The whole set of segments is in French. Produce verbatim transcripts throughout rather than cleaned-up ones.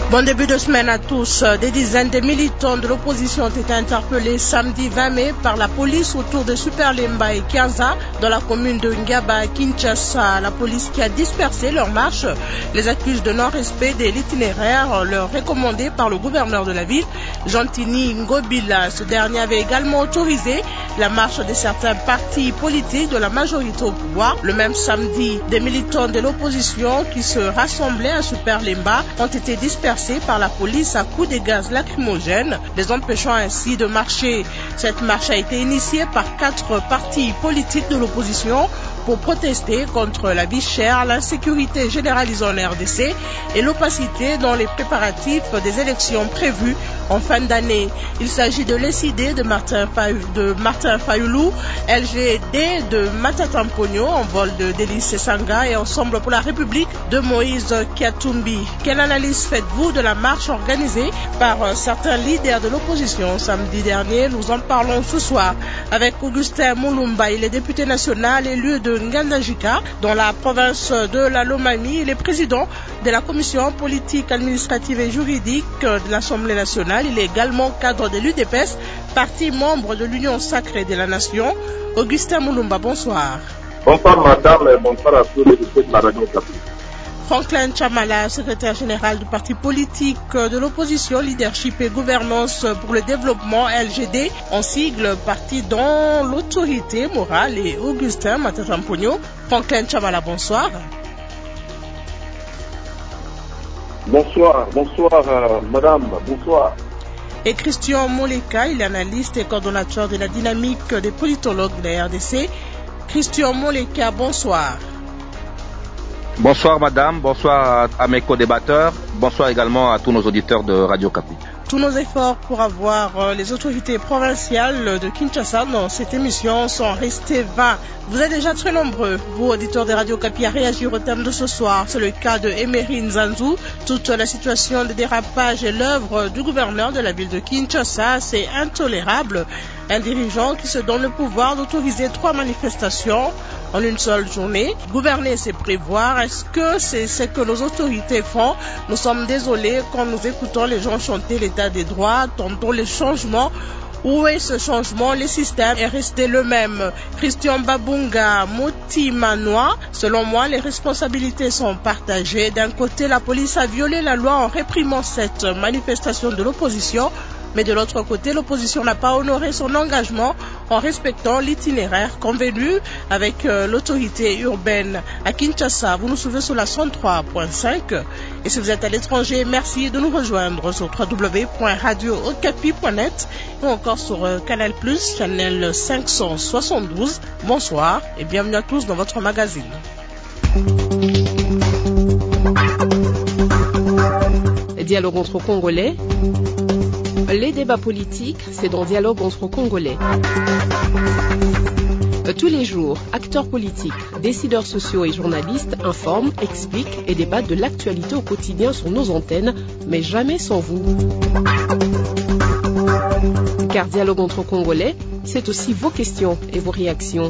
Bon début de semaine à tous. Des dizaines de militants de l'opposition ont été interpellés samedi vingt mai par la police autour de Superlemba et Kianza dans la commune de Ngaba à Kinshasa. La police qui a dispersé leur marche les accuse de non-respect de l'itinéraire leur recommandé par le gouverneur de la ville, Gentini Ngobila. Ce dernier avait également autorisé la marche de certains partis politiques de la majorité au pouvoir. Le même samedi, des militants de l'opposition qui se rassemblaient à Superlemba ont été dispersés par la police à coups de gaz lacrymogènes, les empêchant ainsi de marcher. Cette marche a été initiée par quatre partis politiques de l'opposition pour protester contre la vie chère, l'insécurité généralisée en R D C et l'opacité dans les préparatifs des élections prévues en fin d'année. Il s'agit de l'S I D de Martin, de Martin Fayoulou, L G D de Matatampogno, en vol de Délice Sanga et Ensemble pour la République de Moïse Kiatumbi. Quelle analyse faites-vous de la marche organisée par certains leaders de l'opposition samedi dernier? Nous en parlons ce soir avec Augustin Mulumba. Il est député national élu de Ngandajika dans la province de la Lomami. Il est président de la commission politique, administrative et juridique de l'Assemblée nationale. Il est également cadre de l'U D P S, parti membre de l'Union sacrée de la nation. Augustin Mulumba, bonsoir. Bonsoir madame et bonsoir à tous les députés de la radio Okapi. Franklin Chamala, secrétaire général du parti politique de l'opposition, leadership et gouvernance pour le développement L G D, en sigle parti dont l'autorité morale est Augustin Matatampogno. Franklin Chamala, bonsoir. Bonsoir, bonsoir euh, madame, bonsoir. Et Christian Moleka, il est analyste et coordonnateur de la dynamique des politologues de la R D C. Christian Moleka, bonsoir. Bonsoir madame, bonsoir à mes co-débatteurs, bonsoir également à tous nos auditeurs de Radio Okapi. Tous nos efforts pour avoir les autorités provinciales de Kinshasa dans cette émission sont restés vains. Vous êtes déjà très nombreux, vous auditeurs de Radio Okapi, à réagir au thème de ce soir. C'est le cas de Emery Nzanzu. Toute la situation de dérapage est l'œuvre du gouverneur de la ville de Kinshasa. C'est intolérable. Un dirigeant qui se donne le pouvoir d'autoriser trois manifestations en une seule journée. Gouverner, c'est prévoir. Est-ce que c'est ce que nos autorités font? Nous sommes désolés quand nous écoutons les gens chanter l'état des droits, tentons les changements. Où est ce changement? Le système est resté le même. Christian Babunga, Moti Manoa, selon moi, les responsabilités sont partagées. D'un côté, la police a violé la loi en réprimant cette manifestation de l'opposition. Mais de l'autre côté, l'opposition n'a pas honoré son engagement en respectant l'itinéraire convenu avec euh, l'autorité urbaine à Kinshasa. Vous nous suivez sur la cent trois point cinq. Et si vous êtes à l'étranger, merci de nous rejoindre sur w w w point radio okapi point net ou encore sur euh, Canal plus, channel cinq cent soixante-douze. Bonsoir et bienvenue à tous dans votre magazine. Dialogue entre Congolais. Les débats politiques, c'est dans Dialogue entre Congolais. Tous les jours, acteurs politiques, décideurs sociaux et journalistes informent, expliquent et débattent de l'actualité au quotidien sur nos antennes, mais jamais sans vous. Car Dialogue entre Congolais, c'est aussi vos questions et vos réactions.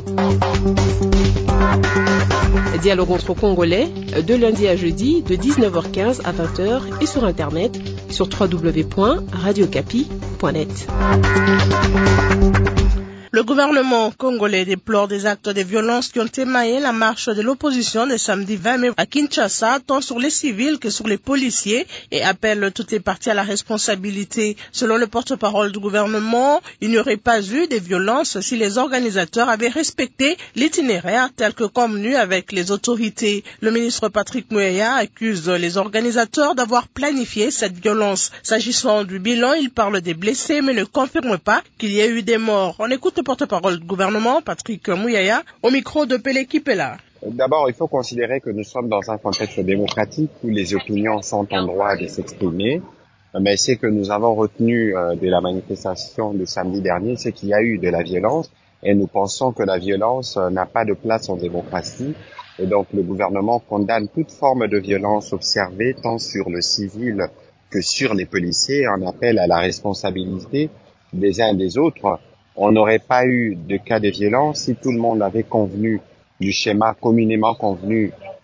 Dialogue entre Congolais, de lundi à jeudi, de dix-neuf heures quinze à vingt heures et sur Internet, sur w w w point radio okapi point net. Le gouvernement congolais déplore des actes de violence qui ont émaillé la marche de l'opposition le samedi vingt mai à Kinshasa, tant sur les civils que sur les policiers, et appelle toutes les parties à la responsabilité. Selon le porte-parole du gouvernement, il n'y aurait pas eu de violence si les organisateurs avaient respecté l'itinéraire tel que convenu avec les autorités. Le ministre Patrick Muyaya accuse les organisateurs d'avoir planifié cette violence. S'agissant du bilan, il parle des blessés mais ne confirme pas qu'il y ait eu des morts. On écoute le porte-parole du gouvernement, Patrick Muyaya, au micro de Pelé Kipela. D'abord, il faut considérer que nous sommes dans un contexte démocratique où les opinions sont en droit de s'exprimer. Mais ce que nous avons retenu de la manifestation de samedi dernier, c'est qu'il y a eu de la violence et nous pensons que la violence n'a pas de place en démocratie. Et donc, le gouvernement condamne toute forme de violence observée tant sur le civil que sur les policiers. On appelle à la responsabilité des uns et des autres. On n'aurait pas eu de cas de violence si tout le monde avait convenu du schéma communément convenu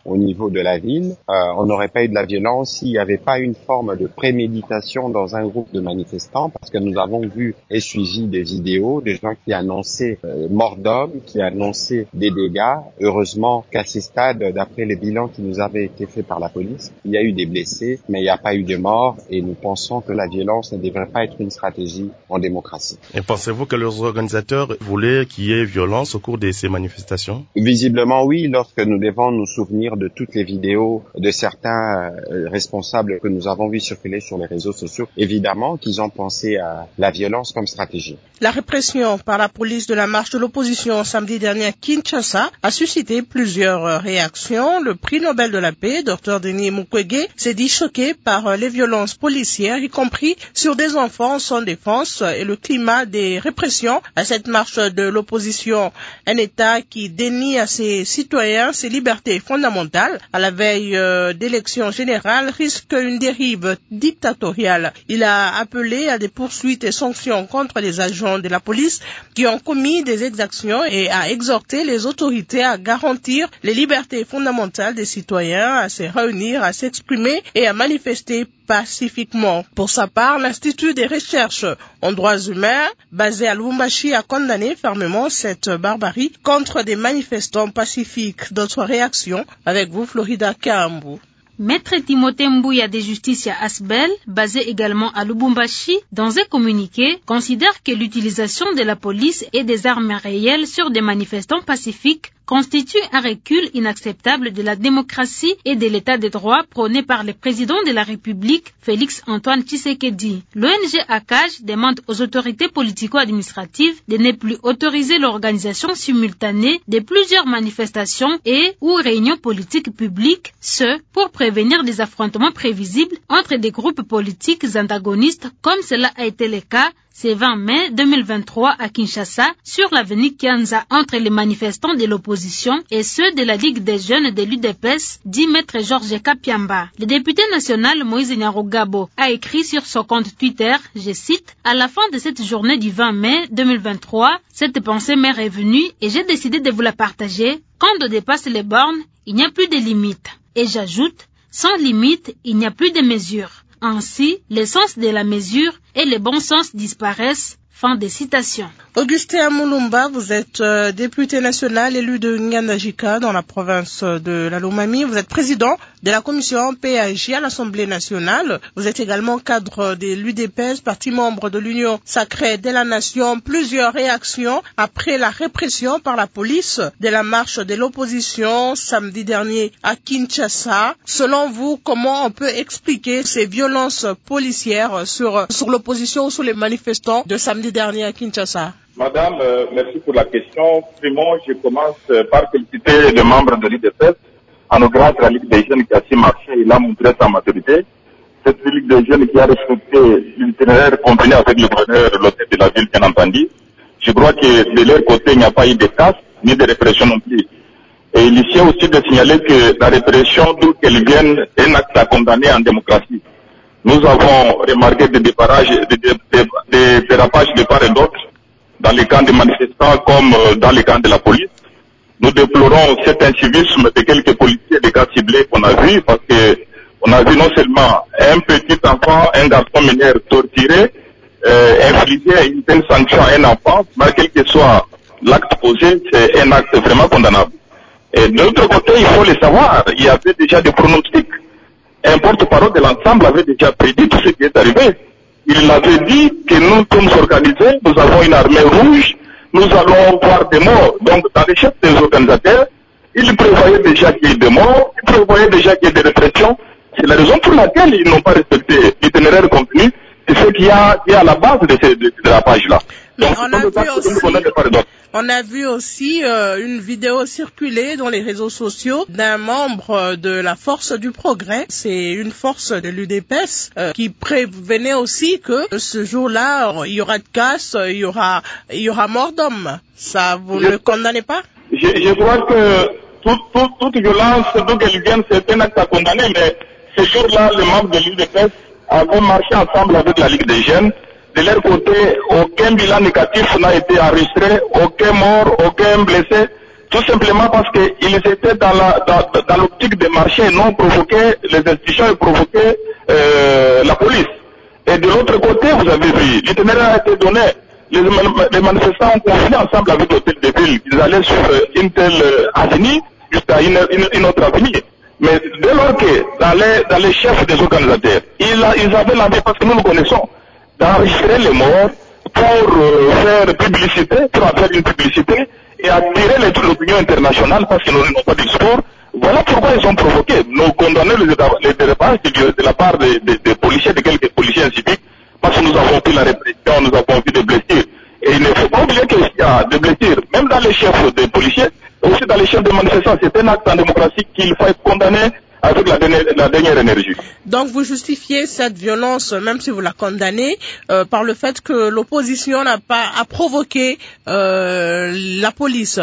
au niveau de la ville. Euh, on n'aurait pas eu de la violence s'il n'y avait pas une forme de préméditation dans un groupe de manifestants, parce que nous avons vu et suivi des vidéos des gens qui annonçaient euh, mort d'hommes, qui annonçaient des dégâts. Heureusement qu'à ce stade, d'après les bilans qui nous avaient été faits par la police, il y a eu des blessés, mais il n'y a pas eu de morts, et nous pensons que la violence ne devrait pas être une stratégie en démocratie. Et pensez-vous que les organisateurs voulaient qu'il y ait violence au cours de ces manifestations? Visiblement oui, lorsque nous devons nous souvenir de toutes les vidéos de certains euh, responsables que nous avons vu circuler sur les réseaux sociaux, évidemment qu'ils ont pensé à la violence comme stratégie. La répression par la police de la marche de l'opposition samedi dernier à Kinshasa a suscité plusieurs réactions. Le prix Nobel de la paix, Dr Denis Mukwege, s'est dit choqué par les violences policières, y compris sur des enfants sans défense, et le climat des répressions à cette marche de l'opposition. Un État qui dénie à ses citoyens ses libertés fondamentales à la veille euh, d'élections générales risque une dérive dictatoriale. Il a appelé à des poursuites et sanctions contre les agents de la police qui ont commis des exactions et a exhorté les autorités à garantir les libertés fondamentales des citoyens, à se réunir, à s'exprimer et à manifester pacifiquement. Pour sa part, l'Institut des recherches en droits humains, basé à Lubumbashi, a condamné fermement cette barbarie contre des manifestants pacifiques. D'autres réactions avec vous, Florida Kambu. Maître Timothée Mbouya de Justicia Asbel, basé également à Lubumbashi, dans un communiqué, considère que l'utilisation de la police et des armes réelles sur des manifestants pacifiques constitue un recul inacceptable de la démocratie et de l'état de droit prôné par le président de la République, Félix-Antoine Tshisekedi. L'O N G A C A J demande aux autorités politico-administratives de ne plus autoriser l'organisation simultanée de plusieurs manifestations et ou réunions politiques publiques, ce pour prévenir des affrontements prévisibles entre des groupes politiques antagonistes comme cela a été le cas ce vingt mai deux mille vingt-trois à Kinshasa, sur l'avenue Kianza, entre les manifestants de l'opposition et ceux de la Ligue des jeunes de l'U D P S, dit Maître Georges Kapiamba. Le député national Moïse Nyarugabo a écrit sur son compte Twitter, je cite, « À la fin de cette journée du vingt mai deux mille vingt-trois, cette pensée m'est revenue et j'ai décidé de vous la partager. Quand on dépasse les bornes, il n'y a plus de limites. » Et j'ajoute, « Sans limite, il n'y a plus de mesures. » Ainsi, le sens de la mesure et le bon sens disparaissent. Fin de citation. Augustin Mulumba, vous êtes euh, député national élu de Ngandajika dans la province de la Lomami. Vous êtes président de la commission P A J à l'Assemblée nationale. Vous êtes également cadre de l'U D P S, parti membre de l'Union sacrée de la nation. Plusieurs réactions après la répression par la police de la marche de l'opposition samedi dernier à Kinshasa. Selon vous, comment on peut expliquer ces violences policières sur, sur l'opposition ou sur les manifestants de samedi dernier à Kinshasa? Madame, euh, merci pour la question. Primo, je commence euh, par féliciter les membres de l'U D P S. En grâce à la Ligue des jeunes qui a su marcher, il a montré sa maturité. Cette Ligue des jeunes qui a respecté l'itinéraire convenu avec le gouverneur l'hôtel de la ville, bien entendu. Je crois que de leur côté, il n'y a pas eu de casse, ni de répression non plus. Et il est aussi de signaler que la répression, d'où qu'elle vienne, est un acte à condamner en démocratie. Nous avons remarqué des dérapages, des, des, des, des dérapages de part et d'autre dans les camps des manifestants comme dans les camps de la police. Nous déplorons cet incivisme de quelques policiers des cas ciblés qu'on a vu, parce que on a vu non seulement un petit enfant, un garçon mineur torturé, euh, infliger une telle sanction à un enfant, mais quel que soit l'acte posé, c'est un acte vraiment condamnable. Et de l'autre côté, il faut le savoir, il y avait déjà des pronostics. Un porte-parole de l'ensemble avait déjà prédit tout ce qui est arrivé. Il avait dit que nous sommes organisés, nous avons une armée rouge, nous allons voir des morts. Donc, dans les chefs des organisateurs, ils prévoyaient déjà qu'il y ait des morts, ils prévoyaient déjà qu'il y ait des répressions. C'est la raison pour laquelle ils n'ont pas respecté l'itinéraire contenu. C'est ce qu'il y a, qui est à la base de, ces, de, de la page-là. Donc, on, a vu aussi, on a vu aussi euh, une vidéo circuler dans les réseaux sociaux d'un membre de la Force du Progrès. C'est une force de l'U D P S euh, qui prévenait aussi que ce jour-là, il y aura de casse, il y aura, il y aura mort d'homme. Ça, vous ne le condamnez pas? je, je crois que toute, toute, toute violence, d'où qu'elle vienne, c'est un acte à condamner, mais ce jour-là, les membres de l'U D P S avaient marché ensemble avec la Ligue des jeunes. De leur côté, aucun bilan négatif n'a été enregistré, aucun mort, aucun blessé. Tout simplement parce qu'ils étaient dans la dans, dans l'optique de marcher, non provoquer les institutions et provoquer euh, la police. Et de l'autre côté, vous avez vu, l'itinéraire a été donné. Les, les manifestants ont convenu ensemble avec l'hôtel de ville qu'ils allaient sur une telle avenue jusqu'à une, une, une autre avenue. Mais dès lors que dans les, dans les chefs des organisateurs, ils, ils avaient l'envie, parce que nous nous connaissons, d'enregistrer les morts pour euh, faire publicité, pour faire une publicité et attirer l'opinion internationale parce que nous n'avons pas de discours. Voilà pourquoi ils ont provoqué. Nous condamnons les, les dérapages de, de la part des de, de policiers, de quelques policiers civiques, parce que nous avons vu la répression, nous avons vu des blessures. Et il ne faut pas oublier qu'il y a des blessures, même dans les chefs des policiers, aussi dans les chefs des manifestants. C'est un acte en démocratie qu'il faut condamner avec la dernière, la dernière énergie. Donc vous justifiez cette violence, même si vous la condamnez, euh, par le fait que l'opposition n'a pas à provoquer euh, la police.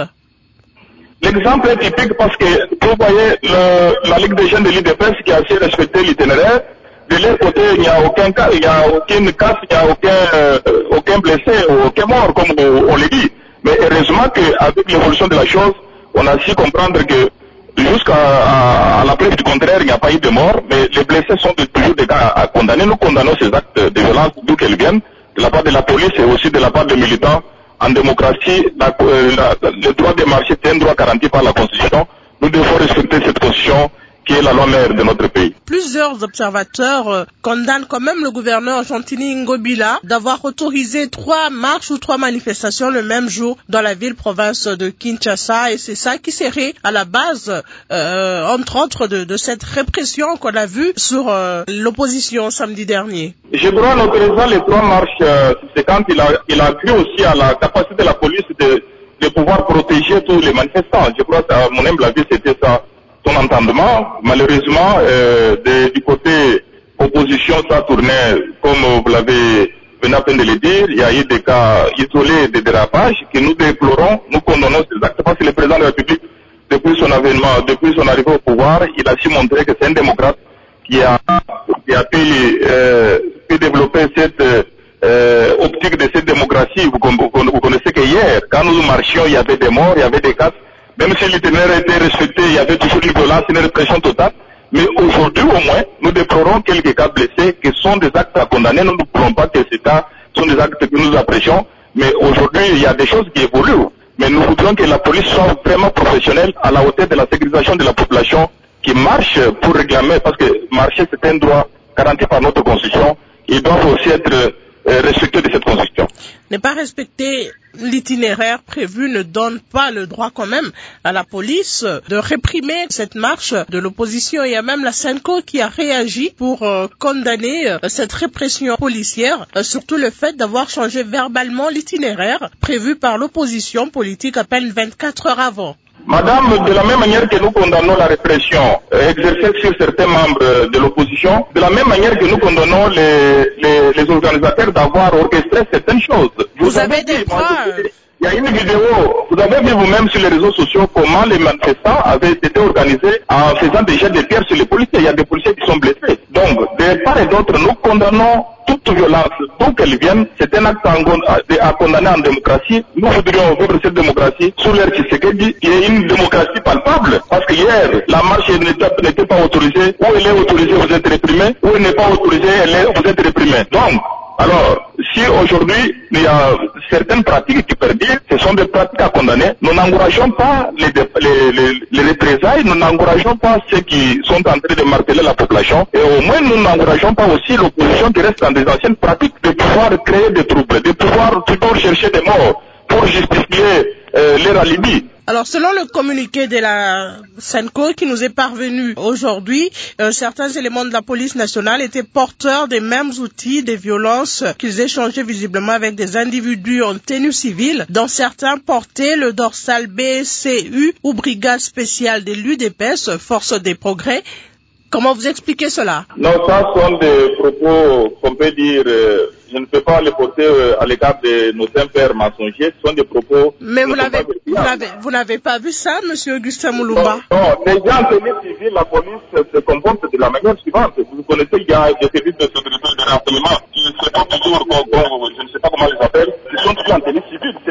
L'exemple est typique parce que vous voyez le, la Ligue des jeunes de l'I D P S qui a assez respecté l'itinéraire. De leur côté, il n'y a aucun cas, il n'y a aucune casse, il n'y a aucun, euh, aucun blessé ou aucun mort, comme on, on le dit. Mais heureusement qu'avec l'évolution de la chose, on a su comprendre que jusqu'à à, à la preuve du contraire, il n'y a pas eu de mort, mais les blessés sont de, toujours des cas à, à condamner. Nous condamnons ces actes de violence d'où qu'elles viennent, de la part de la police et aussi de la part des militants. En démocratie, la, la, le droit de marcher est un droit garanti par la Constitution. Nous devons respecter cette Constitution qui est la loi mère de notre pays. Plusieurs observateurs euh, condamnent quand même le gouverneur Gentini Ngobila d'avoir autorisé trois marches ou trois manifestations le même jour dans la ville-province de Kinshasa, et c'est ça qui serait à la base, euh, entre autres, de, de cette répression qu'on a vue sur euh, l'opposition samedi dernier. Je crois en autorisant les trois marches, euh, c'est quand il a, il a cru aussi à la capacité de la police de, de pouvoir protéger tous les manifestants. Je crois que, à mon humble avis, c'était ça. Son entendement, malheureusement, euh, de, du côté opposition, ça tournait, comme vous l'avez venu à peine de le dire, il y a eu des cas isolés de dérapage que nous déplorons, nous condamnons ces actes parce que le président de la République, depuis son avènement, depuis son arrivée au pouvoir, il a su montrer que c'est un démocrate qui a, qui a pu, euh, pu développer cette euh, optique de cette démocratie. Vous, vous, vous connaissez que hier, quand nous marchions, il y avait des morts, il y avait des cas. Même si l'itinéraire était respecté, il y avait toujours une violence, une répression totale. Mais aujourd'hui, au moins, nous déplorons quelques cas blessés qui sont des actes à condamner. Nous ne déplorons pas que ces cas sont des actes que nous apprécions. Mais aujourd'hui, il y a des choses qui évoluent. Mais nous voudrions que la police soit vraiment professionnelle à la hauteur de la sécurisation de la population qui marche pour réclamer, parce que marcher, c'est un droit garanti par notre Constitution. Ils doivent aussi être euh, respectés de cette Constitution. Ne pas respecter l'itinéraire prévu ne donne pas le droit quand même à la police de réprimer cette marche de l'opposition. Il y a même la SENCO qui a réagi pour euh, condamner euh, cette répression policière, euh, surtout le fait d'avoir changé verbalement l'itinéraire prévu par l'opposition politique à peine vingt-quatre heures avant. Madame, de la même manière que nous condamnons la répression euh, exercée sur certains membres euh, de l'opposition, de la même manière que nous condamnons les, les, les organisateurs d'avoir orchestré certaines choses. Vous, vous avez, avez des preuves. Il y a une vidéo, vous avez vu vous-même sur les réseaux sociaux comment les manifestants avaient été organisés en faisant des jets de pierre sur les policiers. Il y a des policiers qui sont blessés. Donc, de part et d'autre, nous condamnons toute violence, d'où qu'elle vienne. C'est un acte à condamner en démocratie. Nous voudrions vivre cette démocratie sous l'ère Tshisekedi, qui est une démocratie palpable. Parce que hier, la marche n'était pas autorisée. Où elle est autorisée, vous êtes réprimé. Où elle n'est pas autorisée, elle est, vous êtes réprimé. Donc, alors, si aujourd'hui, il y a certaines pratiques qui perdurent, ce sont des pratiques à condamner, nous n'encourageons pas les, les, les, les représailles, nous n'encourageons pas ceux qui sont en train de marteler la population, et au moins nous n'encourageons pas aussi l'opposition qui reste dans des anciennes pratiques de pouvoir créer des troubles, de pouvoir toujours chercher des morts pour justifier euh, leur alibi. Alors, selon le communiqué de la SENCO qui nous est parvenu aujourd'hui, euh, certains éléments de la police nationale étaient porteurs des mêmes outils de violence qu'ils échangeaient visiblement avec des individus en tenue civile, dont certains portaient le dorsal B C U ou Brigade spéciale de l'U D P S, Force des Progrès. Comment vous expliquez cela? Non, ça sont des propos qu'on peut dire, euh, je ne peux pas les porter euh, à l'égard de nos impairs mensongers, ce sont des propos... Mais vous n'avez vous n'avez pas vu ça, monsieur Augustin Mulumba? Non, non, déjà en tenue civile, la police se comporte de la manière suivante. Vous connaissez, il y a des services de sécurité et de renseignement qui ne sont pas toujours, bon, bon, je ne sais pas comment ils appellent, ils sont toujours en tenue civile. C'est là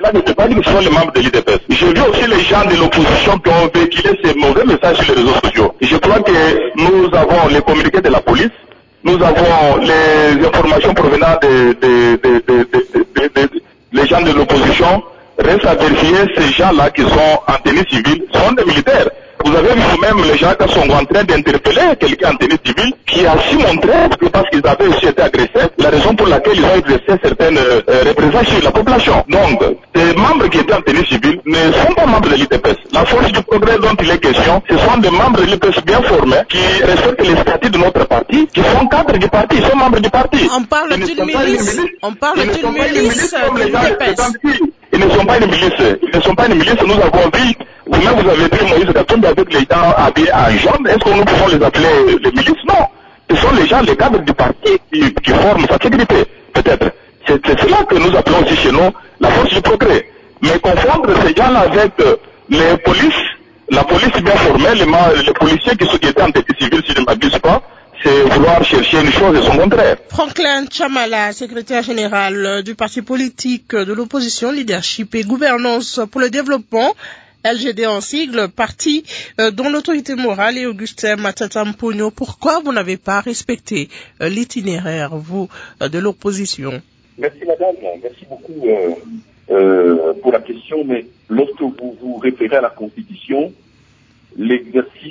pas, je ne pas dire que ce sont les membres de l'I D P S. J'ai vu aussi les gens de l'opposition qui ont véhiculé ces mauvais messages sur les réseaux sociaux. Je crois que nous avons les communiqués de la police, nous avons les informations provenant des de, de, de, de, de, de, de, les gens de l'opposition. Reste à vérifier, ces gens-là qui sont en tenue civile sont des militaires. Vous avez vu même les gens qui sont en train d'interpeller quelqu'un en tenue civile qui a su montrer que parce qu'ils avaient aussi été agressés, la raison pour laquelle ils ont exercé certaines euh, représentations sur la population. Donc, les membres qui étaient en tenue civile ne sont pas membres de l'I D P S. La force du progrès dont il est question, ce sont des membres de l'I D P S bien formés qui respectent les statuts de notre parti, qui sont cadres du parti, ils sont membres du parti. On parle d'une milice, on parle d'une milice de l'I D P S. Ils ne sont pas une milice, ils ne sont pas une milice, nous avons vu, vous-même vous avez vu Moïse Katumbi avec les gens habillés en jaune, est-ce que nous pouvons les appeler les milices? Non. Ce sont les gens, les cadres du parti qui, qui forment sa sécurité, peut-être. C'est, c'est cela que nous appelons aussi chez nous la force du progrès. Mais confondre ces gens-là avec euh, les polices, la police bien formée, les, les policiers qui, sont, qui étaient en tête civile, si je ne m'abuse pas, c'est vouloir chercher une chose et son contraire. Franklin Chamala, secrétaire général du parti politique de l'opposition, leadership et gouvernance pour le développement, L G D en sigle, parti euh, dont l'autorité morale est Augustin Matata Mponyo. Pourquoi vous n'avez pas respecté euh, l'itinéraire, vous, euh, de l'opposition? Merci madame, merci beaucoup euh, euh, pour la question, mais lorsque vous vous référez à la Constitution, l'exercice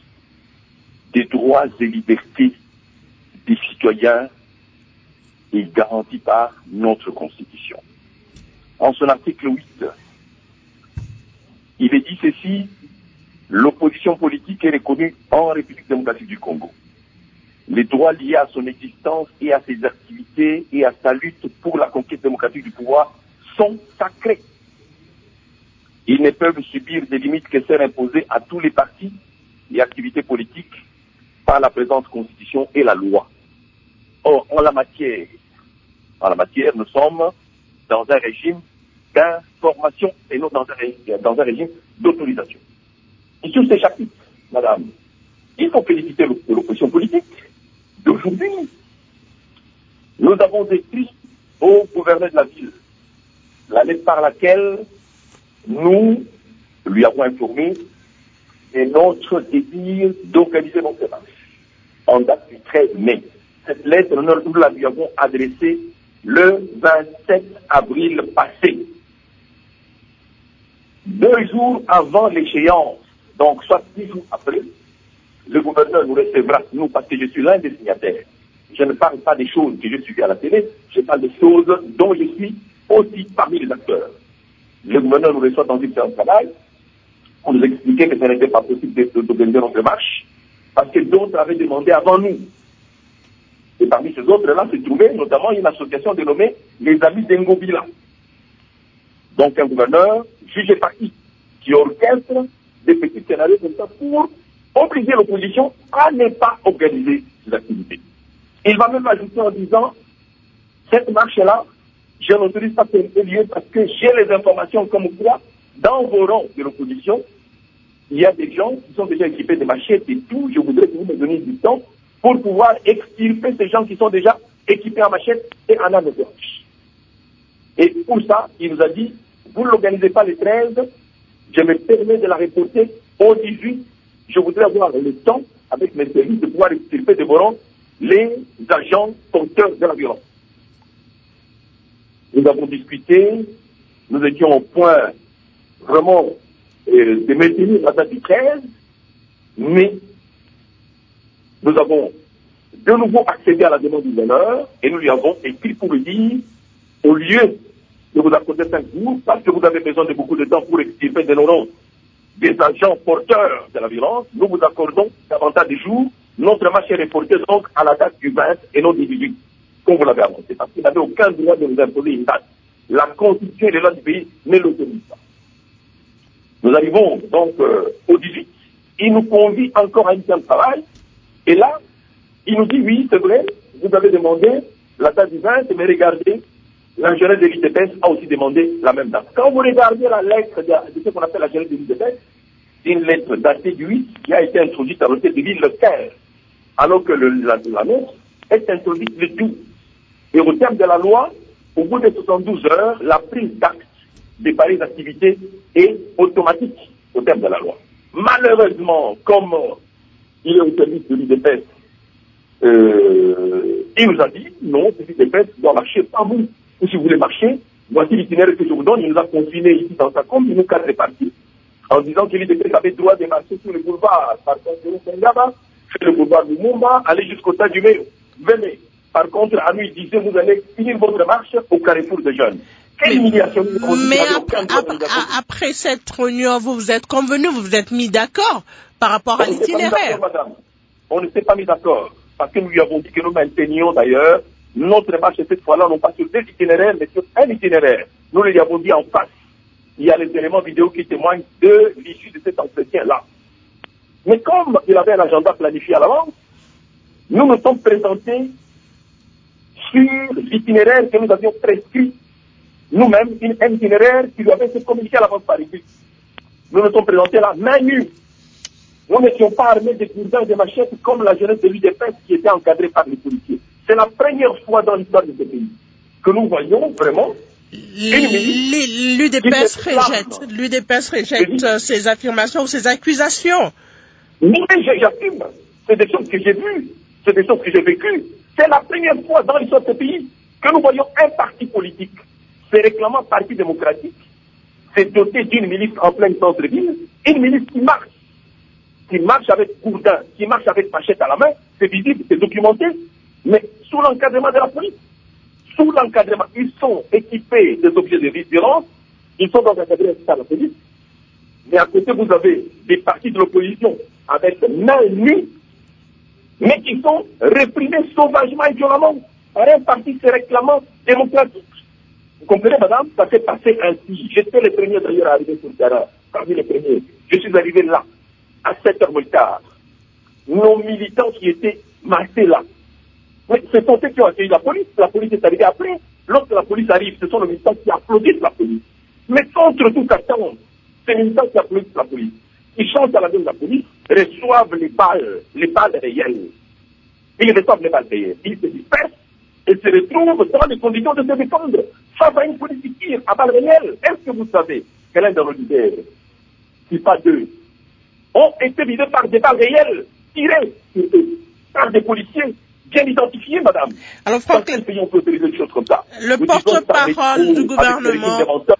des droits et libertés des citoyens est garanti par notre Constitution. En son article huit, il est dit ceci: l'opposition politique est reconnue en République démocratique du Congo. Les droits liés à son existence et à ses activités et à sa lutte pour la conquête démocratique du pouvoir sont sacrés. Ils ne peuvent subir des limites que celles imposées à tous les partis et activités politiques par la présente Constitution et la loi. Or, en la matière, en la matière, nous sommes dans un régime d'information et non dans un, dans un régime d'autorisation. Et sur ces chapitres, madame, il faut féliciter l'opposition politique d'aujourd'hui. Nous avons écrit au gouverneur de la ville la lettre par laquelle nous lui avons informé de notre désir d'organiser notre démarche en date du treize mai. Cette lettre, nous la lui avons adressée le vingt-sept avril passé, deux jours avant l'échéance, donc soit dix jours après. Le gouverneur nous recevra, nous, parce que je suis l'un des signataires. Je ne parle pas des choses que je suis à la télé, je parle des choses dont je suis aussi parmi les acteurs. Le gouverneur nous reçoit dans une séance de travail pour nous expliquer que ce n'était pas possible d'organiser notre marche, parce que d'autres avaient demandé avant nous. Et parmi ces autres-là se trouvait notamment une association dénommée les Amis d'Engobila. Donc un gouverneur jugé parti qui orchestre des petits scénarios comme ça pour obliger l'opposition à ne pas organiser ces activités. Il va même ajouter en disant, cette marche-là, je n'autorise pas qu'elle ait lieu parce que j'ai les informations comme quoi, dans vos rangs de l'opposition, il y a des gens qui sont déjà équipés de machettes et tout. Je voudrais que vous me donniez du temps pour pouvoir extirper ces gens qui sont déjà équipés en machettes et en armes blanches. Et pour ça, il nous a dit, vous ne l'organisez pas le treize, je me permets de la reporter au dix-huit. Je voudrais avoir le temps, avec mes services, de pouvoir extirper de vos rangs les agents porteurs de la violence. Nous avons discuté, nous étions au point vraiment euh, de maintenir la date du treize, mais nous avons de nouveau accédé à la demande du gouverneur et nous lui avons écrit pour lui dire, au lieu de vous accorder cinq jours, parce que vous avez besoin de beaucoup de temps pour extirper de nos rangs des agents porteurs de la violence, nous vous accordons davantage de jours. Notre marche est reportée donc à la date du vingt et non du dix-huit, comme vous l'avez annoncé, parce qu'il n'avait aucun droit de nous imposer une date. La Constitution et les lois du pays ne l'autorisent pas. Nous arrivons donc euh, au dix-huit. Il nous convie encore à une séance de travail. Et là, il nous dit, oui, c'est vrai, vous avez demandé la date du vingt, mais regardez, l'ingénieur de l'I D P S a aussi demandé la même date. Quand vous regardez la lettre de, de ce qu'on appelle l'ingénieur de l'I D P S, c'est une lettre datée du huit qui a été introduite à l'hôtel de ville le quinze, alors que le, la, l'annonce est introduite le douze. Et au terme de la loi, au bout de soixante-douze heures, la prise d'acte de pareilles activités est automatique au terme de la loi. Malheureusement, comme il est au service de l'U D P S, euh, il nous a dit non, ce l'U D P S doit marcher par vous. Ou si vous voulez marcher, voici l'itinéraire que je vous donne. Il nous a confinés ici dans sa compte, il nous cadre les partis, en disant que l'U D P S avait le droit de marcher sur le boulevard, par contre, de Ngaba, sur le boulevard du Mumba, aller jusqu'au stade du Méo. Venez. Par contre, à lui, il disait, vous allez finir votre marche au carrefour de jeunes. Quelle humiliation. Mais après, après, après cette réunion, vous vous êtes convenu, vous vous êtes mis d'accord par rapport à l'itinéraire. Madame, on ne s'est pas mis d'accord. Parce que nous lui avons dit que nous maintenions d'ailleurs notre marche cette fois-là, non pas sur deux itinéraires, mais sur un itinéraire. Nous lui avons dit en face. Il y a les éléments vidéo qui témoignent de l'issue de cet entretien-là. Mais comme il avait un agenda planifié à l'avance, nous nous sommes présentés sur l'itinéraire que nous avions prescrit nous-mêmes, un itinéraire qui lui avait été communiqué à l'avance par écrit. Nous nous sommes présentés là, main nue. Nous n'étions pas armés de gourdins, de machettes comme la jeunesse de l'U D P S qui était encadrée par les policiers. C'est la première fois dans l'histoire de ce pays que nous voyons vraiment l'U D P S rejette, l'U D P S rejette ces affirmations ou ces accusations. Oui, j'assume. C'est des choses que j'ai vues, c'est des choses que j'ai vécues. C'est la première fois dans l'histoire de ce pays que nous voyons un parti politique, se réclamant parti démocratique, s'est doté d'une milice en plein centre-ville, une milice qui marche, qui marche avec gourdin, qui marche avec machette à la main, c'est visible, c'est documenté, mais sous l'encadrement de la police. Sous l'encadrement, ils sont équipés des objets de violence, ils sont dans un cadre de la police, mais à côté vous avez des partis de l'opposition avec main nue, mais qui sont réprimés sauvagement et violemment par un parti se réclamant démocratique. Vous comprenez, madame? Ça s'est passé ainsi. J'étais le premier d'ailleurs à arriver sur le terrain, parmi les premiers. Je suis arrivé là, à sept heures moins quart. Nos militants qui étaient massés là. Mais ce sont ceux qui ont accueilli la police. La police est arrivée après. Lorsque la police arrive, ce sont les militants qui applaudissent la police. Mais contre toute attente, ces militants qui applaudissent la police, qui chantent à la gueule de la police, reçoivent les balles, les balles réelles. Ils reçoivent les balles réelles. Ils se dispersent et se retrouvent dans les conditions de se défendre face à une police qui tire à balles réelles. Est-ce que vous savez que l'un de nos leaders, si pas deux, ont été visés par des balles réelles tirées sur eux, par des policiers bien identifiés, madame? Alors, Franck, dans quel pays on peut autoriser des choses comme ça? Le porte-parole du gouvernement...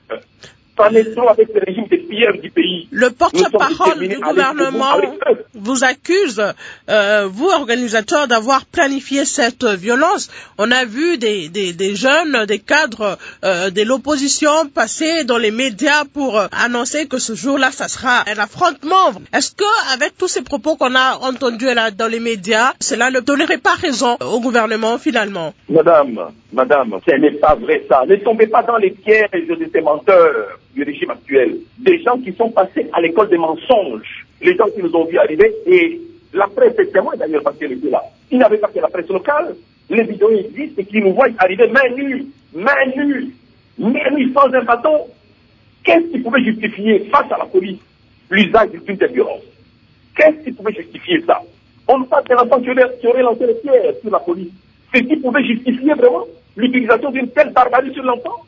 avec le régime des pilleurs du pays. Le porte-parole du gouvernement vous accuse, euh, vous organisateurs, d'avoir planifié cette violence. On a vu des, des, des jeunes, des cadres euh, de l'opposition passer dans les médias pour euh, annoncer que ce jour-là, ça sera un affrontement. Est-ce que, avec tous ces propos qu'on a entendus là dans les médias, cela ne donnerait pas raison au gouvernement finalement? Madame, madame, ce n'est pas vrai ça. Ne tombez pas dans les pièges de ces menteurs du régime actuel. Des gens qui sont passés à l'école des mensonges. Les gens qui nous ont vu arriver, et la presse est témoin d'ailleurs parce qu'elle était là. Il n'y avait pas que la presse locale. Les vidéos existent et qui nous voient arriver main nue, main nue, main nue sans un bâton. Qu'est-ce qui pouvait justifier face à la police l'usage d'une telle violence? Qu'est-ce qui pouvait justifier ça? On ne parle pas des enfants qui auraient lancé les pierres sur la police. C'est ce qui pouvait justifier vraiment l'utilisation d'une telle barbarie sur l'enfant?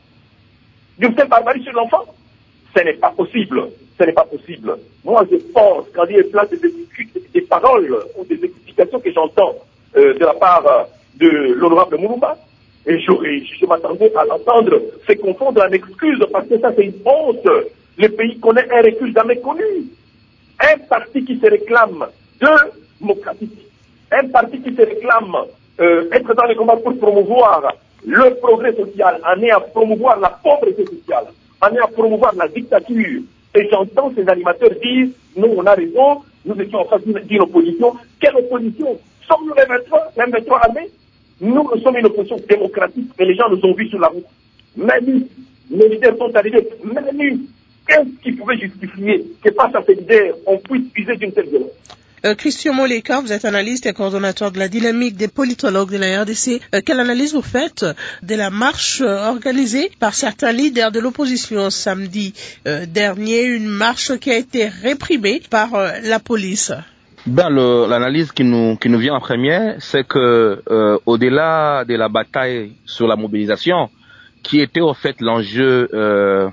D'une telle barbarie sur l'enfant? Ce n'est pas possible. Ce n'est pas possible. Moi, je pense, quand il y a place des, des paroles ou des explications que j'entends euh, de la part euh, de l'honorable Mouloumba, et je, je m'attendais à l'entendre se confondre en excuses, parce que ça, c'est une honte. Le pays connaît un recul jamais connu. Un parti qui se réclame démocratique, un parti qui se réclame euh, être dans les combats pour promouvoir le progrès social, en est à promouvoir la pauvreté sociale, en est à promouvoir la dictature. Et j'entends ces animateurs dire, nous on a raison, nous étions en face d'une opposition. Quelle opposition? Sommes-nous les vingt-trois, les vingt-trois armées? Nous, nous sommes une opposition démocratique, et les gens nous ont vus sur la route. Même les leaders sont arrivés, même qu'est-ce qui pouvait justifier que face à ces leaders, on puisse user d'une telle violence? Euh, Christian Moleka, vous êtes analyste et coordonnateur de la dynamique des politologues de la R D C. Euh, quelle analyse vous faites de la marche euh, organisée par certains leaders de l'opposition samedi euh, dernier, une marche qui a été réprimée par euh, la police? Ben, le, l'analyse qui nous qui nous vient en première, c'est que euh, au-delà de la bataille sur la mobilisation, qui était au fait l'enjeu euh,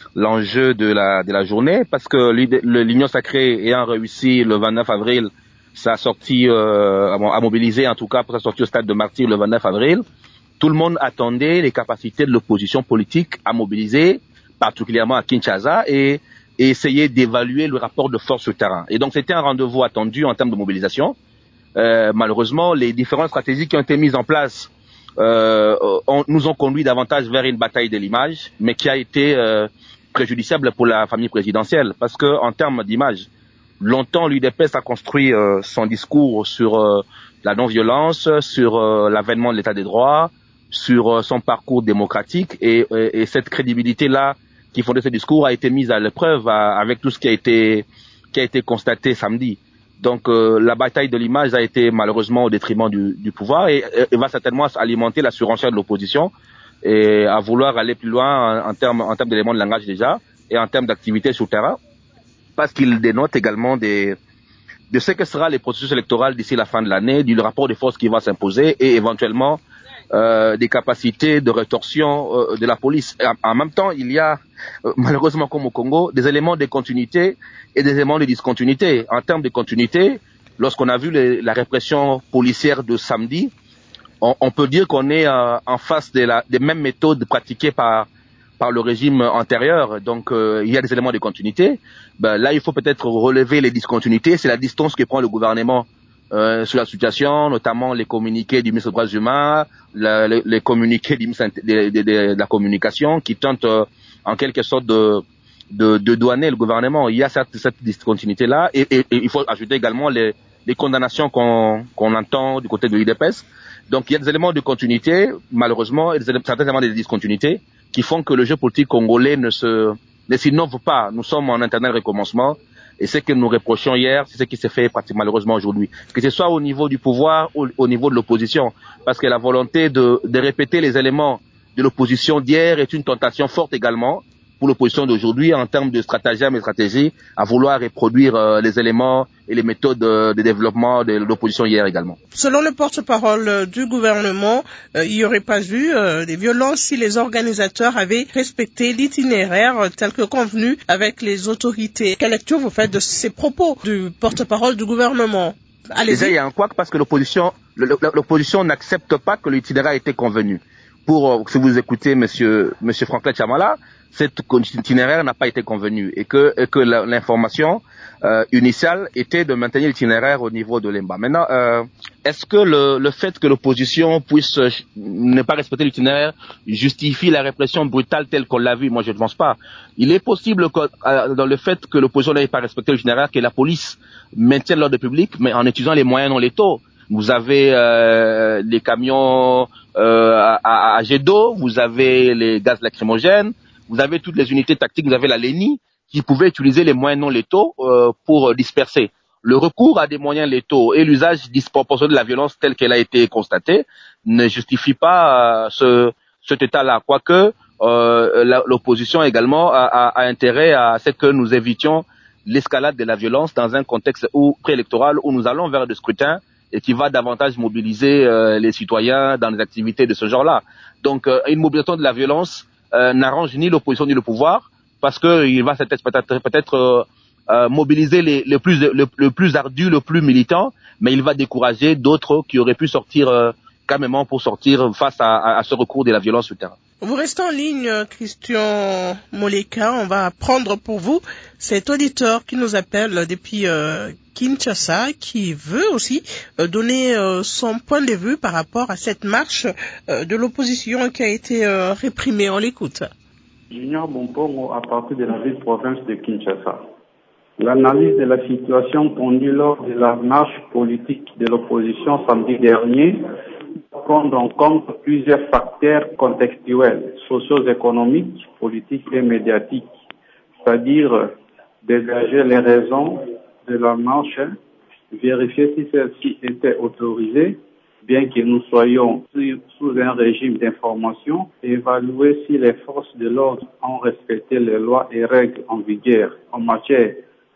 l'enjeu de la de la journée, parce que l'Union sacrée ayant réussi le vingt-neuf avril sa sortie, euh, à mobiliser en tout cas pour sa sortie au stade de martyr le vingt-neuf avril, tout le monde attendait les capacités de l'opposition politique à mobiliser, particulièrement à Kinshasa, et, et essayer d'évaluer le rapport de force sur le terrain. Et donc c'était un rendez-vous attendu en termes de mobilisation. Euh, malheureusement, les différentes stratégies qui ont été mises en place euh, on, nous ont conduit davantage vers une bataille de l'image, mais qui a été euh, préjudiciable pour la famille présidentielle, parce que en termes d'image, longtemps l'U D P S a construit euh, son discours sur euh, la non-violence, sur euh, l'avènement de l'état des droits, sur euh, son parcours démocratique, et, et, et cette crédibilité-là qui fondait ce discours a été mise à l'épreuve à, avec tout ce qui a été qui a été constaté samedi. Donc euh, la bataille de l'image a été malheureusement au détriment du, du pouvoir et, et va certainement alimenter la surenchère de l'opposition et à vouloir aller plus loin en, en termes en termes d'éléments de langage déjà et en termes d'activité sur le terrain, parce qu'il dénote également des de ce que sera les processus électoraux d'ici la fin de l'année, du rapport de force qui va s'imposer et éventuellement euh, des capacités de rétorsion euh, de la police. Et en, en même temps, il y a euh, malheureusement comme au Congo des éléments de continuité et des éléments de discontinuité. En termes de continuité, lorsqu'on a vu les, la répression policière de samedi, on, on peut dire qu'on est euh, en face de la, des mêmes méthodes pratiquées par par le régime antérieur. Donc euh, il y a des éléments de continuité. Ben, là, il faut peut-être relever les discontinuités. C'est la distance que prend le gouvernement euh, sur la situation, notamment les communiqués du ministre des Droits humains, la, les, les communiqués du ministre de, de, de, de la communication qui tentent euh, en quelque sorte de De, de douaner le gouvernement. Il y a cette, cette discontinuité-là et, et, et il faut ajouter également les, les condamnations qu'on qu'on entend du côté de l'U D P S. Donc il y a des éléments de continuité, malheureusement, et des, certains éléments de discontinuité qui font que le jeu politique congolais ne se ne s'innove pas. Nous sommes en éternel recommencement et ce que nous reprochons hier, c'est ce qui s'est fait pratiquement malheureusement aujourd'hui. Que ce soit au niveau du pouvoir ou au niveau de l'opposition, parce que la volonté de, de répéter les éléments de l'opposition d'hier est une tentation forte également pour l'opposition d'aujourd'hui en termes de stratagème et stratégie à vouloir reproduire euh, les éléments et les méthodes euh, de développement de l'opposition hier également. Selon le porte-parole du gouvernement, euh, il n'y aurait pas eu euh, des violences si les organisateurs avaient respecté l'itinéraire euh, tel que convenu avec les autorités. Quelle lecture vous faites de ces propos du porte-parole du gouvernement? Allez-y. Déjà, il y a un couac parce que l'opposition, l'opposition n'accepte pas que l'itinéraire a été convenu. Pour, si vous écoutez monsieur, monsieur Franklin Chamala, cet itinéraire n'a pas été convenu et que, et que l'information euh, initiale était de maintenir l'itinéraire au niveau de l'Emba. Maintenant, euh, est-ce que le, le fait que l'opposition puisse euh, ne pas respecter l'itinéraire justifie la répression brutale telle qu'on l'a vu? Moi, je ne pense pas. Il est possible que, euh, dans le fait que l'opposition n'ait pas respecté l'itinéraire, que la police maintienne l'ordre public, mais en utilisant les moyens non létaux. Vous avez euh, les camions euh, à, à, à jet d'eau, vous avez les gaz lacrymogènes, vous avez toutes les unités tactiques, vous avez la L E N I qui pouvaient utiliser les moyens non létaux euh, pour disperser. Le recours à des moyens létaux et l'usage disproportionné de la violence telle qu'elle a été constatée ne justifie pas euh, ce, cet état-là. Quoique euh, l'opposition également a, a, a intérêt à ce que nous évitions l'escalade de la violence dans un contexte où, préélectoral où nous allons vers des scrutins et qui va davantage mobiliser euh, les citoyens dans des activités de ce genre-là. Donc euh, une mobilisation de la violence euh, n'arrange ni l'opposition ni le pouvoir, parce que il va peut-être peut-être euh, euh, mobiliser les, les plus le, le plus ardu, le plus militant, mais il va décourager d'autres qui auraient pu sortir euh, calmement pour sortir face à, à, à ce recours de la violence sur le terrain. Vous restez en ligne, Christian Moleka. On va prendre pour vous cet auditeur qui nous appelle depuis euh, Kinshasa, qui veut aussi euh, donner euh, son point de vue par rapport à cette marche euh, de l'opposition qui a été euh, réprimée. On l'écoute. Junior Bompongo, à partir de la ville-province de Kinshasa. L'analyse de la situation tendue lors de la marche politique de l'opposition samedi dernier prendre en compte plusieurs facteurs contextuels, socio-économiques, politiques et médiatiques, c'est-à-dire dégager les raisons de la marche, vérifier si celle-ci était autorisée, bien que nous soyons sous un régime d'information, et évaluer si les forces de l'ordre ont respecté les lois et règles en vigueur en matière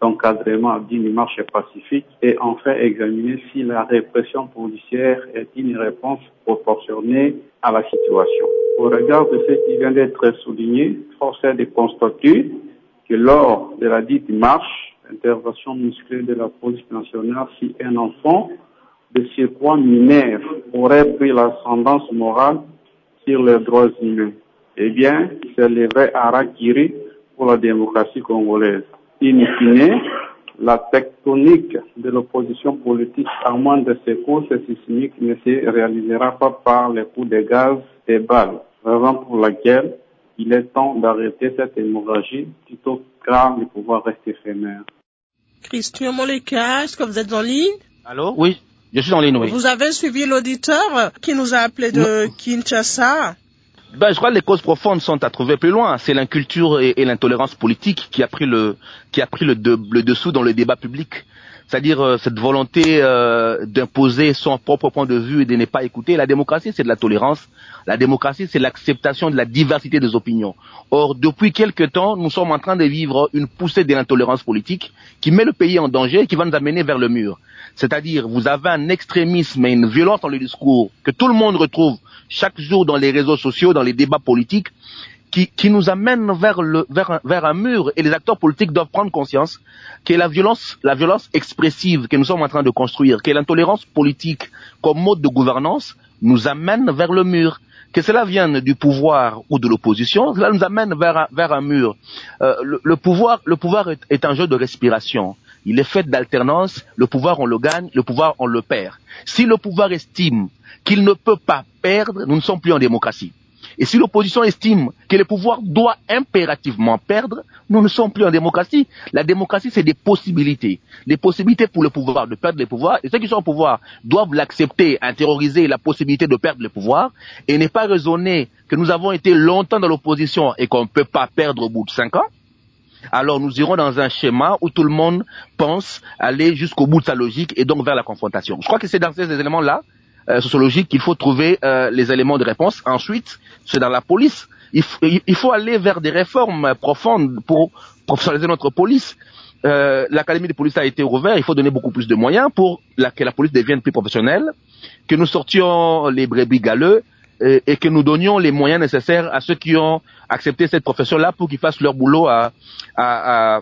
d'encadrement d'une marche pacifique et enfin examiner si la répression policière est une réponse proportionnée à la situation. Au regard de ce qui vient d'être souligné, force est de constater que lors de la dite marche, intervention musclée de la police nationale, si un enfant de surcroît mineur aurait pris l'ascendance morale sur les droits humains, eh bien, c'est le vrai harakiri pour la démocratie congolaise. In fine, la tectonique de l'opposition politique à moins de secousses sismiques ne se réalisera pas par les coups de gaz et balles, raison pour laquelle il est temps d'arrêter cette hémorragie plutôt car le pouvoir reste éphémère. Christian Moleka, est-ce que vous êtes en ligne? Allô? Oui, je suis en ligne, oui. Vous avez suivi l'auditeur qui nous a appelé de non. Kinshasa? Ben, je crois que les causes profondes sont à trouver plus loin. C'est l'inculture et, et l'intolérance politique qui a pris le, qui a pris le, de, le dessous dans le débat public. C'est-à-dire euh, cette volonté euh, d'imposer son propre point de vue et de ne pas écouter. La démocratie, c'est de la tolérance. La démocratie, c'est l'acceptation de la diversité des opinions. Or, depuis quelque temps, nous sommes en train de vivre une poussée de l'intolérance politique qui met le pays en danger et qui va nous amener vers le mur. C'est-à-dire, vous avez un extrémisme et une violence dans le discours que tout le monde retrouve chaque jour dans les réseaux sociaux, dans les débats politiques, qui, qui nous amène vers le, vers, vers un mur. Et les acteurs politiques doivent prendre conscience que la violence, la violence expressive que nous sommes en train de construire, que l'intolérance politique comme mode de gouvernance nous amène vers le mur. Que cela vienne du pouvoir ou de l'opposition, cela nous amène vers un, vers un mur. Euh, le, le pouvoir, le pouvoir est, est un jeu de respiration. Il est fait d'alternance. Le pouvoir, on le gagne. Le pouvoir, on le perd. Si le pouvoir estime qu'il ne peut pas perdre, nous ne sommes plus en démocratie. Et si l'opposition estime que le pouvoir doit impérativement perdre, nous ne sommes plus en démocratie. La démocratie, c'est des possibilités. Des possibilités pour le pouvoir de perdre le pouvoir. Et ceux qui sont au pouvoir doivent l'accepter, intérioriser la possibilité de perdre le pouvoir et ne pas raisonner que nous avons été longtemps dans l'opposition et qu'on ne peut pas perdre au bout de cinq ans. Alors nous irons dans un schéma où tout le monde pense aller jusqu'au bout de sa logique et donc vers la confrontation. Je crois que c'est dans ces éléments-là Euh, sociologique qu'il faut trouver euh, les éléments de réponse. Ensuite, c'est dans la police. Il, f- il faut aller vers des réformes profondes pour professionnaliser notre police. Euh, L'académie de police a été ouverte. Il faut donner beaucoup plus de moyens pour la, que la police devienne plus professionnelle, que nous sortions les brebis galeux et, et que nous donnions les moyens nécessaires à ceux qui ont accepté cette profession-là pour qu'ils fassent leur boulot à, à, à,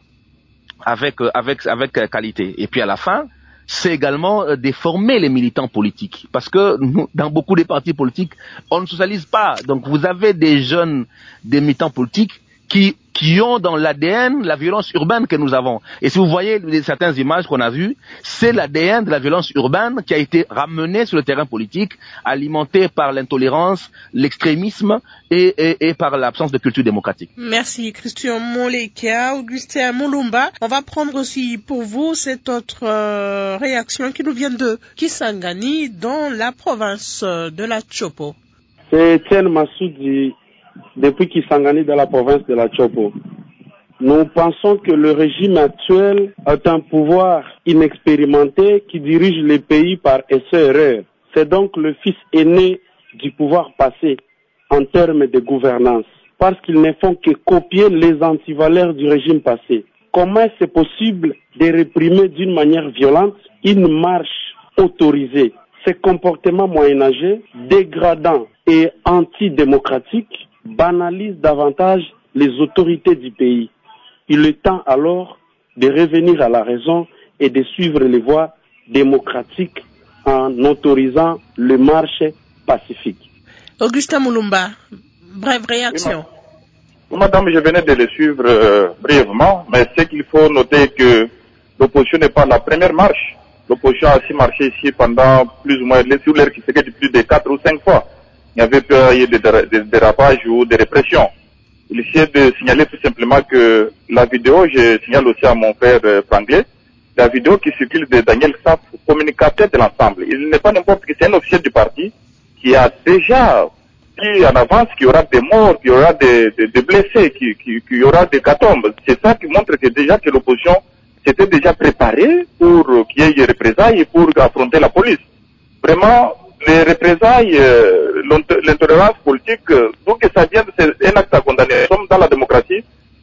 avec, avec, avec qualité. Et puis à la fin, c'est également euh, de former les militants politiques. Parce que nous, dans beaucoup des partis politiques, on ne socialise pas. Donc vous avez des jeunes, des militants politiques qui, qui ont dans l'A D N la violence urbaine que nous avons. Et si vous voyez les, certaines images qu'on a vues, c'est l'A D N de la violence urbaine qui a été ramené sur le terrain politique, alimenté par l'intolérance, l'extrémisme et, et, et par l'absence de culture démocratique. Merci Christian Moleka. Augustin Mulumba, on va prendre aussi pour vous cette autre euh, réaction qui nous vient de Kisangani dans la province de la Chopo. C'est Etienne Massoudi depuis Kisangani dans la province de la Chopo. Nous pensons que le régime actuel est un pouvoir inexpérimenté qui dirige les pays par essai-erreur. C'est donc le fils aîné du pouvoir passé en termes de gouvernance, parce qu'ils ne font que copier les antivaleurs du régime passé. Comment c'est possible de réprimer d'une manière violente une marche autorisée? Ces comportements moyenâgeux, dégradants et antidémocratiques banalisent davantage les autorités du pays. Il est temps alors de revenir à la raison et de suivre les voies démocratiques en autorisant le marche pacifique. Augustin Mulumba, brève réaction. Oui, madame, je venais de le suivre euh, brièvement, mais c'est qu'il faut noter que l'opposition n'est pas la première marche. L'opposition a aussi marché ici pendant plus ou moins, sur l'air qui s'était plus de quatre ou cinq fois. Il y avait peur de, de, de dérapages ou de répression. Il essaie de signaler tout simplement que la vidéo, je signale aussi à mon frère euh, Franglais, la vidéo qui circule de Daniel Saff, communicateur de l'ensemble. Il n'est pas n'importe qui, c'est un officier du parti qui a déjà dit en avance qu'il y aura des morts, qu'il y aura des, des, des blessés, qu'il, qu'il, qu'il y aura des catombes. C'est ça qui montre que déjà que l'opposition s'était déjà préparée pour qu'il y ait des représailles et pour affronter la police. Vraiment, les représailles, euh, l'intolérance politique, euh, donc que ça vienne, c'est un acte à condamner. Nous sommes dans la démocratie,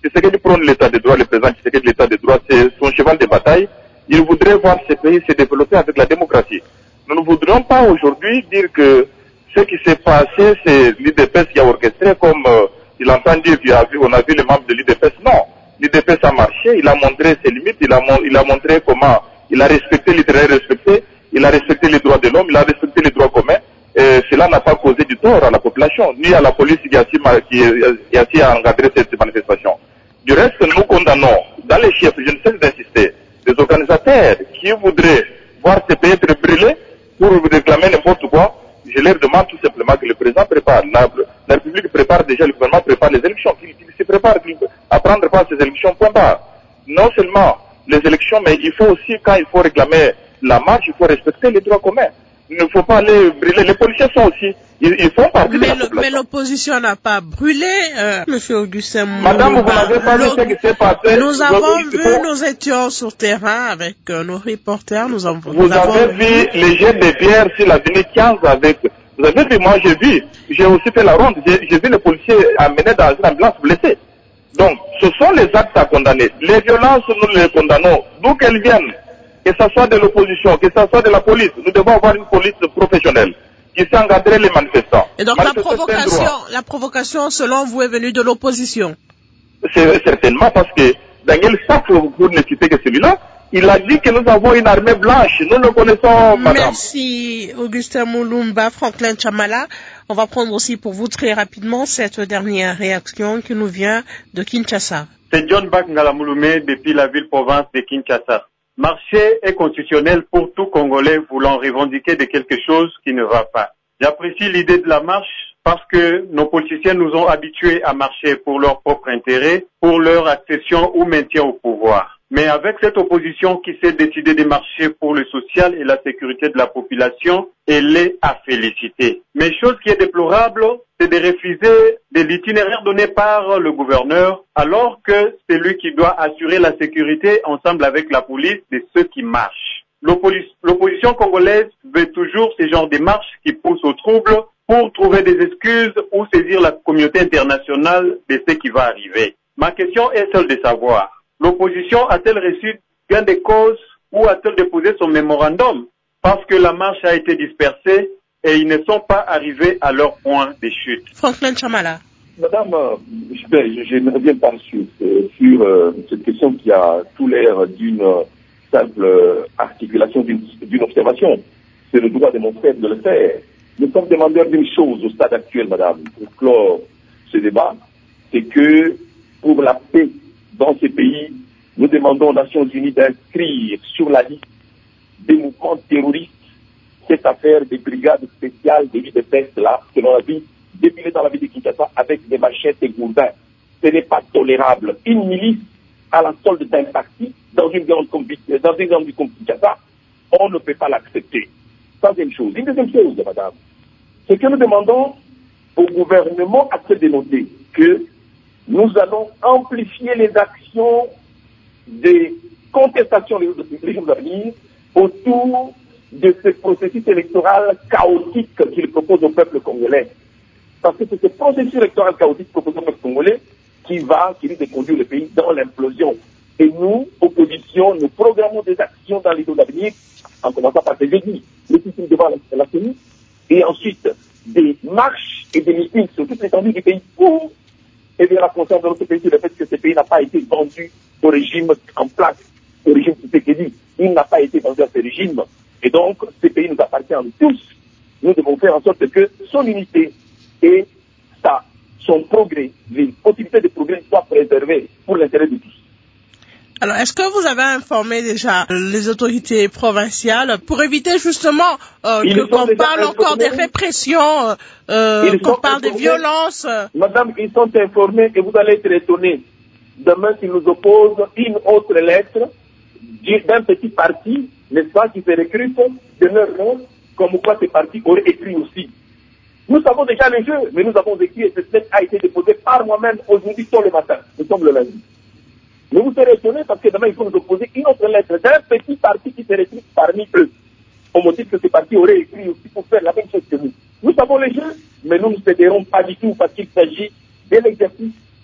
Tshisekedi prône l'état de droit, le président Tshisekedi de l'état de droit, c'est son cheval de bataille. Il voudrait voir ce pays se développer avec la démocratie. Nous ne voudrions pas aujourd'hui dire que ce qui s'est passé, c'est l'U D P S qui a orchestré, comme euh, il entend dire qu'on a vu les membres de l'U D P S. Non, l'U D P S a marché, il a montré ses limites, il a, il a montré comment il a respecté les droits respectés, il a respecté les droits de l'homme, il a respecté les droits communs. Et cela n'a pas causé du tort à la population, ni à la police qui a su, qui, qui a su encadrer cette manifestation. Du reste, nous condamnons, dans les chefs, je ne cesse d'insister, des organisateurs qui voudraient voir ces pays être brûlés pour réclamer n'importe quoi. Je leur demande tout simplement que le président prépare, la, la République prépare déjà, le gouvernement prépare les élections, qu'il qu se prépare à prendre part à ces élections, point barre. Non seulement les élections, mais il faut aussi, quand il faut réclamer la marche, il faut respecter les droits communs. Il ne faut pas aller brûler. Les policiers sont aussi, ils, ils font partie mais de la le, population. Mais l'opposition n'a pas brûlé, euh, Monsieur Augustin Moulouba. Madame, vous n'avez pas vu ce qui s'est passé. Nous avons je, vu, faut... nous étions sur terrain avec euh, nos reporters, nous avons Vous nous avez avons vu les jets de pierre sur l'avenue quinze avec, vous avez vu, moi j'ai vu, j'ai aussi fait la ronde, j'ai vu les policiers amenés dans une ambulance blessés. Donc, ce sont les actes à condamner. Les violences, nous les condamnons, d'où qu'elles viennent. Que ce soit de l'opposition, que ce soit de la police, nous devons avoir une police professionnelle qui sait encadrer les manifestants. Et donc la provocation, la provocation, selon vous, est venue de l'opposition? C'est certainement parce que Daniel Safo, pour ne citer que celui-là, il a dit que nous avons une armée blanche. Nous le connaissons, madame. Merci, Augustin Moulouba, Franklin Chamala. On va prendre aussi pour vous très rapidement cette dernière réaction qui nous vient de Kinshasa. C'est John Bak Ngalamouloumé depuis la ville-province de Kinshasa. Marcher est constitutionnel pour tout Congolais voulant revendiquer de quelque chose qui ne va pas. J'apprécie l'idée de la marche parce que nos politiciens nous ont habitués à marcher pour leur propre intérêt, pour leur accession ou maintien au pouvoir. Mais avec cette opposition qui s'est décidée de marcher pour le social et la sécurité de la population, elle est à féliciter. Mais chose qui est déplorable, c'est de refuser de l'itinéraire donné par le gouverneur, alors que c'est lui qui doit assurer la sécurité ensemble avec la police de ceux qui marchent. L'opposition congolaise veut toujours ce genre de marches qui poussent au trouble pour trouver des excuses ou saisir la communauté internationale de ce qui va arriver. Ma question est celle de savoir, l'opposition a-t-elle reçu gain de cause ou a-t-elle déposé son mémorandum parce que la marche a été dispersée et ils ne sont pas arrivés à leur point de chute? Franklin Chamala. Madame, je, je ne reviens pas sur, sur euh, cette question qui a tout l'air d'une simple articulation, d'une observation. C'est le droit de mon frère de le faire. Nous sommes demandeurs d'une chose au stade actuel, madame, pour clore ce débat, c'est que pour la paix dans ces pays, nous demandons aux Nations Unies d'inscrire sur la liste des mouvements terroristes cette affaire des brigades spéciales des vies de peste là, selon la vie, dépilées dans la ville de Kinshasa avec des machettes et gourdins. Ce n'est pas tolérable. Une milice à la solde d'un parti dans une grande dans une grande ville comme Kinshasa, on ne peut pas l'accepter. Ça, c'est une chose. Une deuxième chose, madame, c'est que nous demandons au gouvernement actuel de noter que nous allons amplifier les actions des contestations les jours à venir autour de ce processus électoral chaotique qu'il propose au peuple congolais. Parce que c'est ce processus électoral chaotique proposé au peuple congolais qui va, qui risque de conduire le pays dans l'implosion. Et nous, opposition, nous programmons des actions dans les jours à venir, en commençant par ces jeudis, le système devant la C E N I, et ensuite des marches et des meetings sur toute l'étendue du pays pour aider la conscience de notre pays sur le fait que ce pays n'a pas été vendu au régime en place, au régime Tshisekedi. Il n'a pas été vendu à ce régime. Et donc, ce pays nous appartient à nous tous. Nous devons faire en sorte que son unité et sa, son progrès, les possibilités de progrès soient préservées pour l'intérêt de tous. Alors, est-ce que vous avez informé déjà les autorités provinciales pour éviter justement euh, qu'on parle encore des répressions, euh, qu'on parle des violences? Madame, ils sont informés et vous allez être étonnés. Demain, s'ils nous opposent une autre lettre d'un petit parti, n'est-ce pas, qui se recrute de leur nom, comme quoi ces partis auraient écrit aussi. Nous savons déjà les jeux, mais nous avons écrit et cette lettre a été déposée par moi-même aujourd'hui tôt le matin. Nous sommes le lundi. Mais vous serez étonnés parce que demain, il faut nous opposer une autre lettre d'un petit parti qui se recrute parmi eux, au motif que ces partis auraient écrit aussi pour faire la même chose que nous. Nous savons les jeux, mais nous ne céderons pas du tout parce qu'il s'agit de l'exercice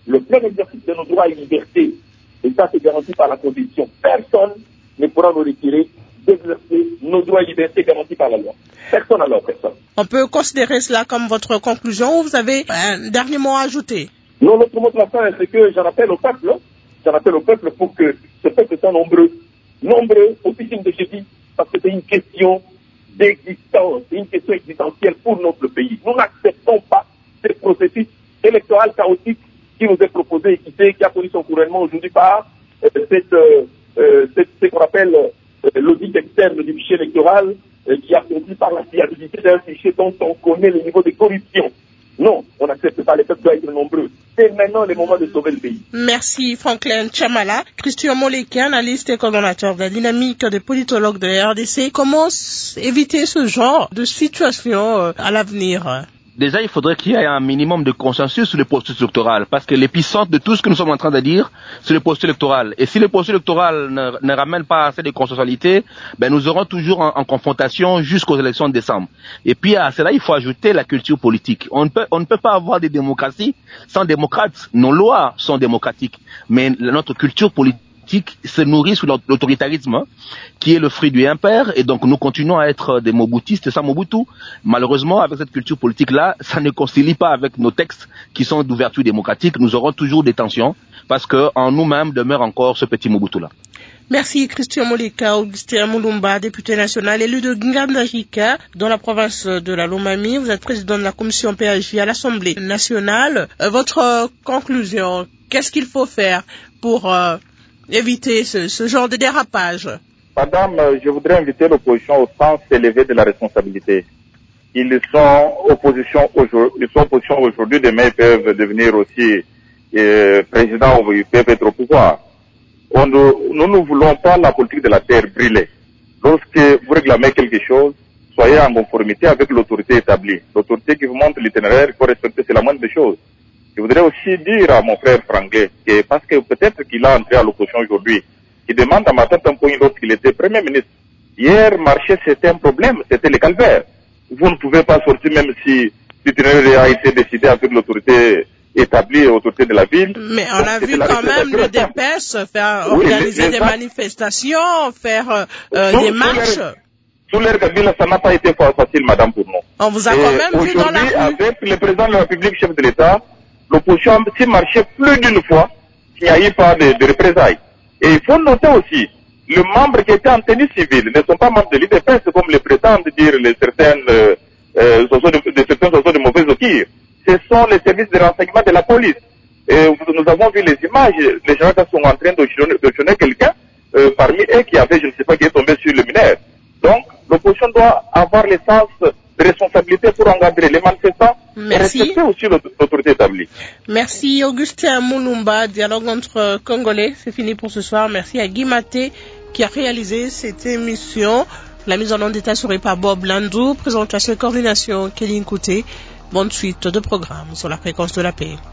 le plein exercice de nos droits et libertés. Et ça, c'est garanti par la Constitution. Personne ne pourra nous retirer d'exercer nos droits et libertés garantis par la loi. Personne alors, personne. On peut considérer cela comme votre conclusion ou vous avez un dernier mot à ajouter? Non, l'autre mot de la fin, c'est que j'en appelle au peuple. J'en appelle au peuple pour que ce peuple soit nombreux. Nombreux, aussi signe de jeudi, parce que c'est une question d'existence, c'est une question existentielle pour notre pays. Nous n'acceptons pas ce processus électoral chaotique qui nous est proposé et qui, fait, qui a connu son couronnement aujourd'hui par euh, cette, euh, euh, cette, ce qu'on appelle euh, l'audit externe du fichier électoral euh, qui a conduit par la fiabilité d'un fichier dont on connaît le niveau de corruption. Non, on n'accepte pas, les peuples doivent être nombreux. C'est maintenant le moment de sauver le pays. Merci Franklin Chamala. Christian Moleke, analyste et coordonnateur de la dynamique des politologues de la R D C. Comment éviter ce genre de situation à l'avenir? Déjà, il faudrait qu'il y ait un minimum de consensus sur le processus électoral, parce que l'épicentre de tout ce que nous sommes en train de dire, c'est le processus électoral. Et si le processus électoral ne, ne ramène pas assez de consensualité, ben nous aurons toujours en, en confrontation jusqu'aux élections de décembre. Et puis à cela, il faut ajouter la culture politique. On ne peut, on ne peut pas avoir des démocraties sans démocrates. Nos lois sont démocratiques, mais notre culture politique se nourrit sous l'autoritarisme qui est le fruit du impair, et donc nous continuons à être des mobutistes sans Mobutu. Malheureusement, avec cette culture politique-là, ça ne concilie pas avec nos textes qui sont d'ouverture démocratique. Nous aurons toujours des tensions parce qu'en nous-mêmes demeure encore ce petit Mobutu-là. Merci Christian Moleke. Augustin Mulumba, député national élu de Ngandajika dans la province de la Lomami. Vous êtes président de la commission P H J à l'Assemblée nationale. Euh, votre euh, conclusion, qu'est-ce qu'il faut faire pour euh, éviter ce, ce genre de dérapage? Madame, je voudrais inviter l'opposition au sens élevé de la responsabilité. Ils sont opposition aujourd'hui, ils sont opposition aujourd'hui, demain ils peuvent devenir aussi euh, président ou ils peuvent être au pouvoir. On, nous ne voulons pas la politique de la terre brûler. Lorsque vous réclamez quelque chose, soyez en conformité avec l'autorité établie. L'autorité qui vous montre l'itinéraire, il faut respecter, c'est la moindre des choses. Je voudrais aussi dire à mon frère Franklin que parce que peut-être qu'il a entré à l'opposition aujourd'hui, qui demande à Matata Mponyi lorsqu'il était Premier ministre. Hier, marcher, c'était un problème, c'était le calvaire. Vous ne pouvez pas sortir même si l'itinéraire a été décidé avec l'autorité établie, l'autorité de la ville. Mais on a vu quand même le D P S faire oui, organiser des manifestations, faire euh, sous, des marches. Sous l'ère Kabila, ça n'a pas été facile, madame, pour nous. On vous a quand même vu dans la rue. Avec le président de la République, chef de l'État, l'opposition s'est marché plus d'une fois qu'il n'y a eu pas de, de représailles. Et il faut noter aussi, les membres qui étaient en tenue civile ne sont pas membres de l'I D P S comme le prétendent dire les certaines, euh, euh, de, de certains sociaux de mauvais augure. Ce sont les services de renseignement de la police. Et nous avons vu les images, les gens sont en train d'auctionner quelqu'un euh, parmi eux qui avait, je ne sais pas, qui est tombé sur le mineur. Donc, l'opposition doit avoir le sens de responsabilité pour encadrer les manifestants. Merci. Et respecter aussi l'autorité établie. Merci Augustin Mulumba, dialogue entre Congolais. C'est fini pour ce soir. Merci à Guy Maté qui a réalisé cette émission. La mise en onde est assurée par Bob Landou. Présentation et coordination Kéline Kouté. Bonne suite de programme sur la fréquence de la paix.